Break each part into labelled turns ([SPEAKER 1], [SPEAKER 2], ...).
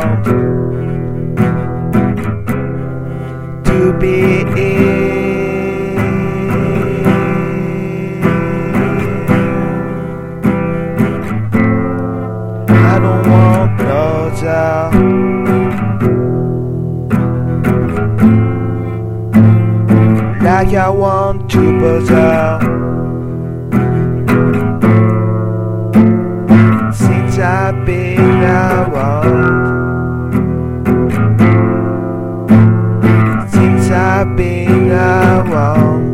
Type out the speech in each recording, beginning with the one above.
[SPEAKER 1] want to be in. I don't want no doubt. Like I want to buzzer. Since I've been around, since I've been around,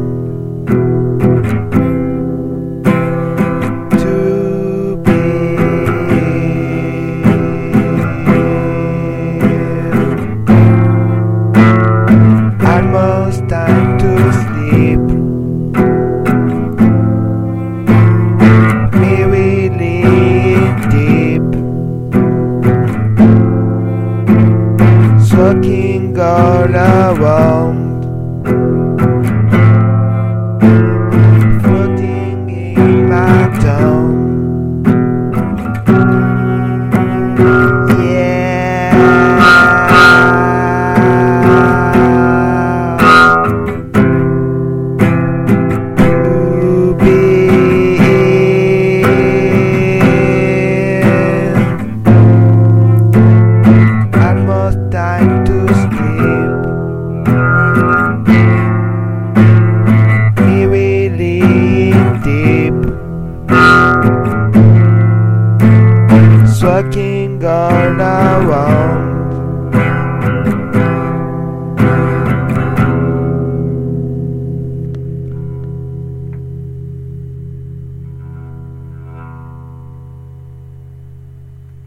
[SPEAKER 1] to be almost time to sleep. Me really deep, soaking all around, floating in my tongue. Time to sleep. Me really deep, soaking all around.